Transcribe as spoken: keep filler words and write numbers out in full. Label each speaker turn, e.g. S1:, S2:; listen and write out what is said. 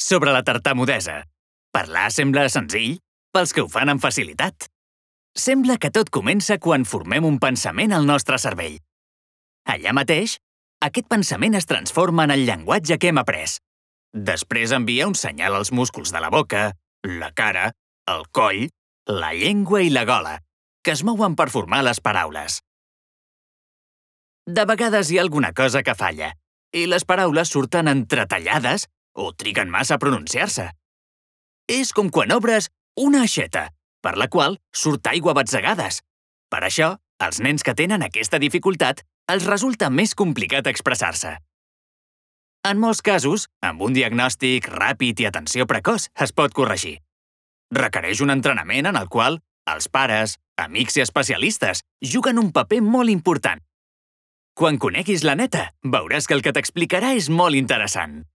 S1: Sobre la tartamudesa. Parlar sembla senzill pels que ho fan amb facilitat. Sembla que tot comença quan formem un pensament al nostre cervell. Allà mateix, aquest pensament es transforma en el llenguatge que hem après. Després envia un senyal als músculs de la boca, la cara, el coll, la llengua i la gola, que es mouen per formar les paraules. De vegades hi ha alguna cosa que falla, i les paraules surten entretallades o triguen massa a pronunciar-se. És com quan obres una aixeta, per la qual surt aigua a batzegades. Per això, als nens que tenen aquesta dificultat, els resulta més complicat expressar-se. En molts casos, amb un diagnòstic ràpid i atenció precoç es pot corregir. Requereix un entrenament en el qual els pares, amics i especialistes juguen un paper molt important. Quan coneguis la neta, veuràs que el que t'explicarà és molt interessant.